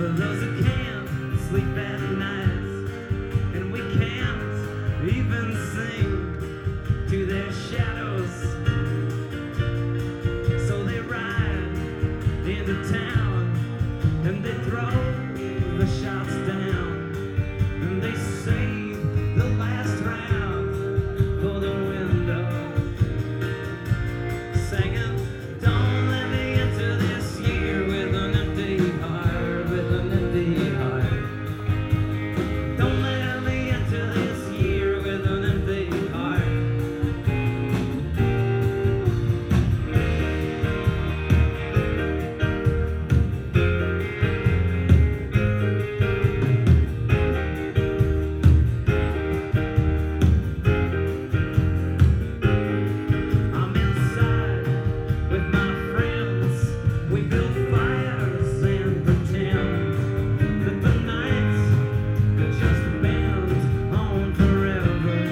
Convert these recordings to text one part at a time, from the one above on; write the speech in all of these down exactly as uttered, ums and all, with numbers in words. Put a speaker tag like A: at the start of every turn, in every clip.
A: those who can't sleep at night, and we can't even sing to their shadows. So they ride into town and they throw the shots down, and they save the last round for the window, singing, don't let me into this year with an empty heart, with an empty heart. Don't let me into this year with an empty heart. I'm inside with my friends. We build fires and pretend that the nights could just bend on forever.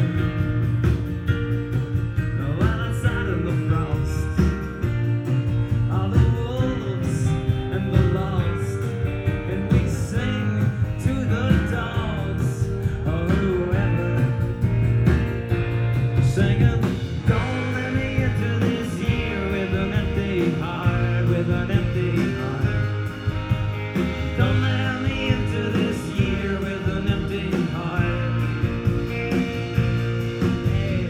A: While outside in the frost are the wolves and the lost, and we sing to the dogs or whoever, singing, don't let me into this year with an empty heart, with an empty heart. Don't let me into this year with an empty heart. Hey.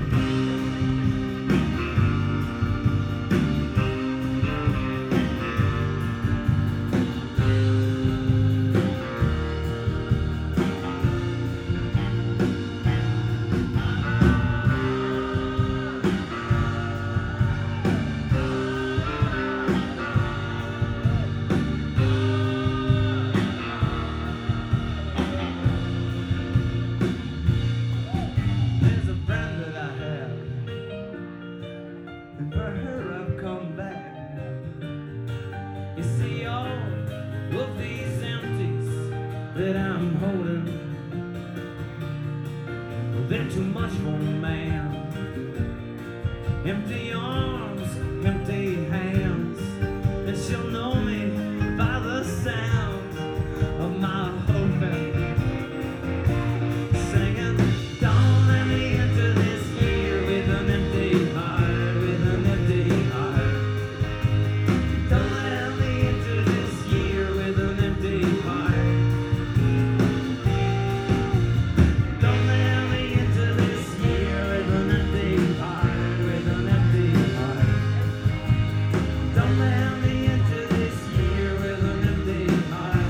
A: There's a friend that I have, and for her I've come back. You see all of these empties that I'm holding, they're too much for a man. Empty arms, empty hands, and she'll know me by the sound of my hoping, singing, don't let me into this year with an empty heart, with an empty heart. Don't let me into this year with an empty heart. Don't let me into this year with an empty heart, with an empty heart. Don't let me into this year with an empty heart.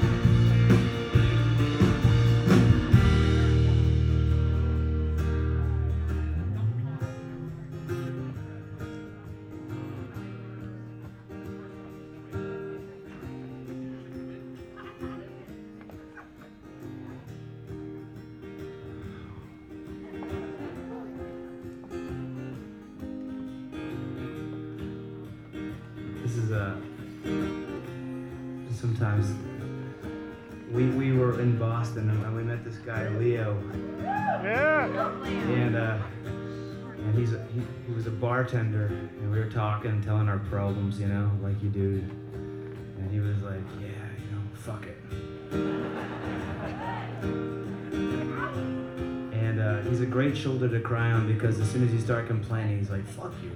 A: This is a. Sometimes we we were in Boston and we met this guy Leo, and uh, and he's a, he, he was a bartender, and we were talking, telling our problems, you know, like you do, and he was like, yeah, you know, fuck it. And uh, he's a great shoulder to cry on, because as soon as you start complaining, he's like, fuck you.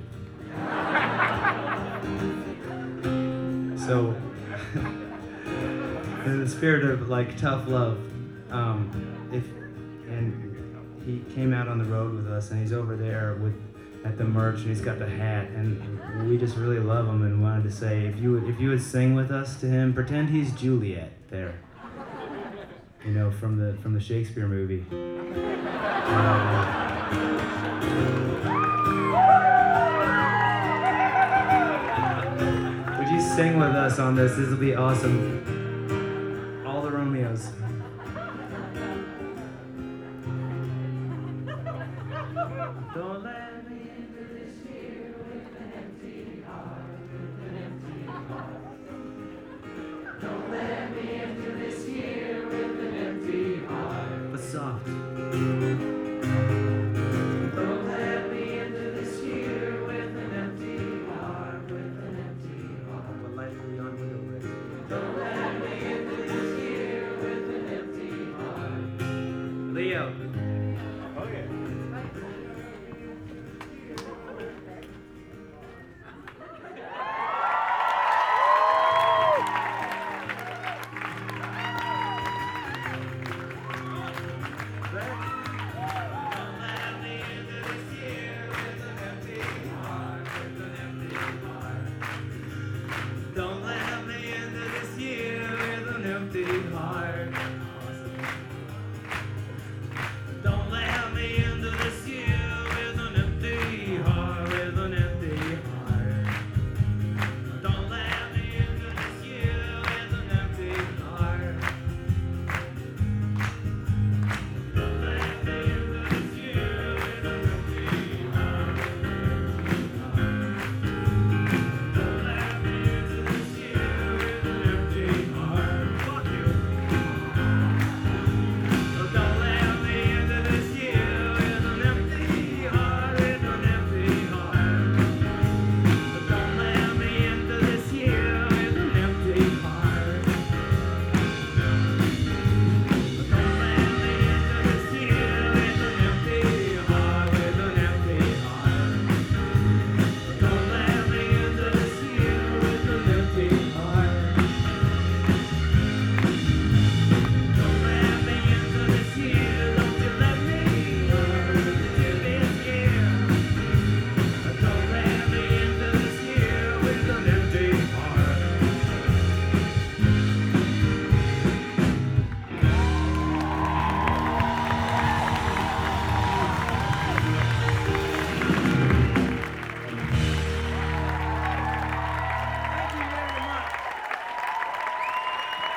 A: So, in the spirit of like tough love, um, if and he came out on the road with us, and he's over there with at the merch, and he's got the hat, and we just really love him, and wanted to say, if you would, if you would sing with us to him, pretend he's Juliet there, you know, from the from the Shakespeare movie. Uh, Would you sing with us on this? This will be awesome.